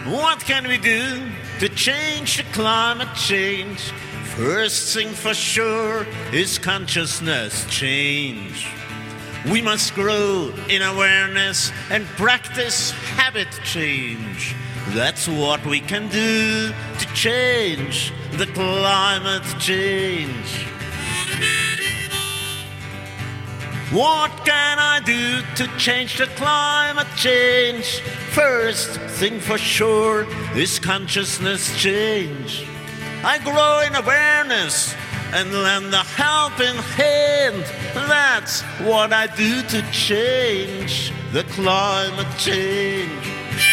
What can we do to change the climate change? First thing for sure is consciousness change. We must grow in awareness and practice habit change. That's what we can do to change the climate change. What can I do to change the climate change? First thing for sure is consciousness change. I grow in awareness and lend a helping hand. That's what I do to change the climate change.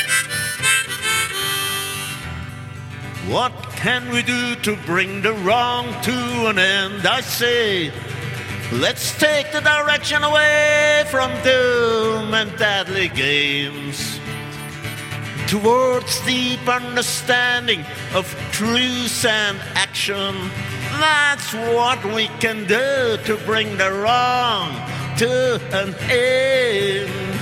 What can we do to bring the wrong to an end? I say, let's take the direction away from doom and deadly games towards deep understanding of truth and action. That's what we can do to bring the wrong to an end.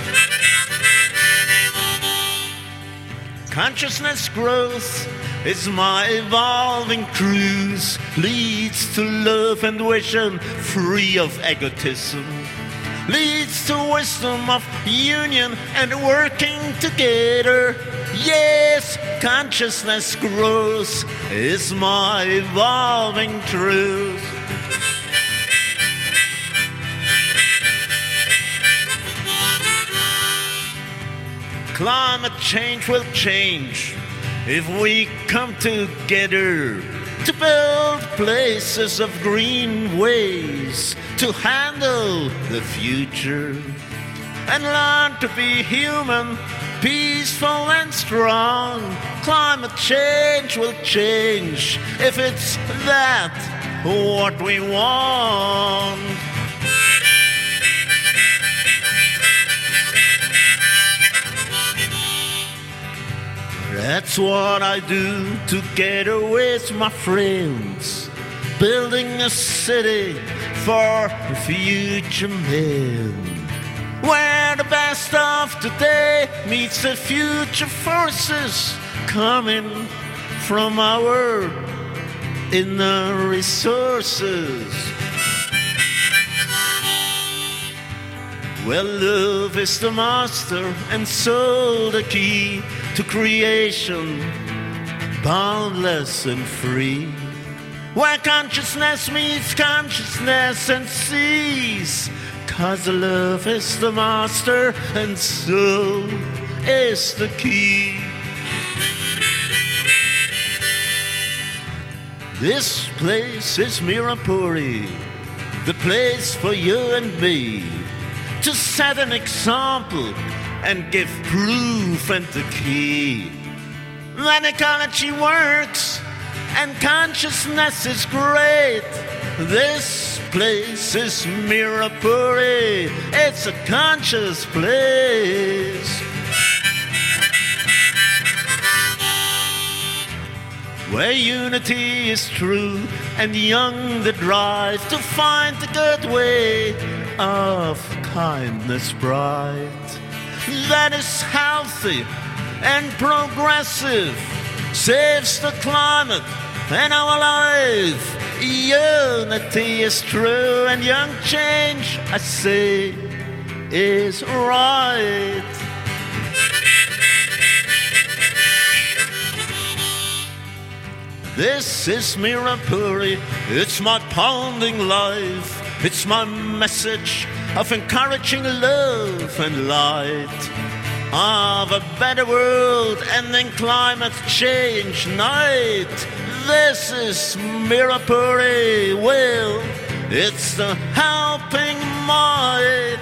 Consciousness growth is my evolving cruise, leads to love and vision free of egotism, leads to wisdom of union and working together. Yes, consciousness growth is my evolving truth. Climate change will change if we come together to build places of green ways to handle the future and learn to be human, peaceful and strong. Climate change will change if it's that what we want. That's what I do together with my friends, building a city for future men, where the best of today meets the future forces coming from our inner resources. Well, love is the master and soul the key to creation, boundless and free, where consciousness meets consciousness and sees, 'cause love is the master and soul is the key. This place is Mirapuri, the place for you and me to set an example and give proof and the key that ecology works and consciousness is great. This place is Mirapuri, it's a conscious place where unity is true and young the drive to find the good way of kindness bright. That is healthy and progressive, saves the climate and our life. Unity is true and young change, I say, is right. This is Mirapuri, it's my pounding life, it's my message of encouraging love and light, of a better world ending climate change night. This is Mirapuri, well, it's the helping might.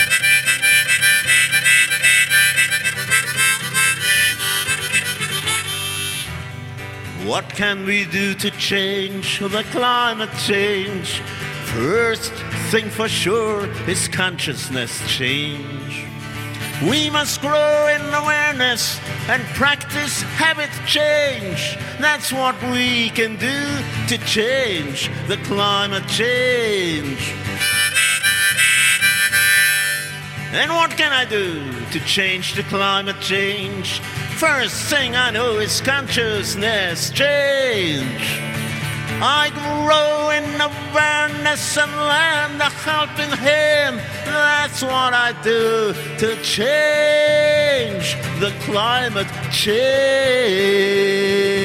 What can we do to change the climate change? First thing for sure is consciousness change. We must grow in awareness and practice habit change. That's what we can do to change the climate change. And what can I do to change the climate change? First thing I know is consciousness change. I grow in awareness and lend a helping hand. That's what I do to change the climate change.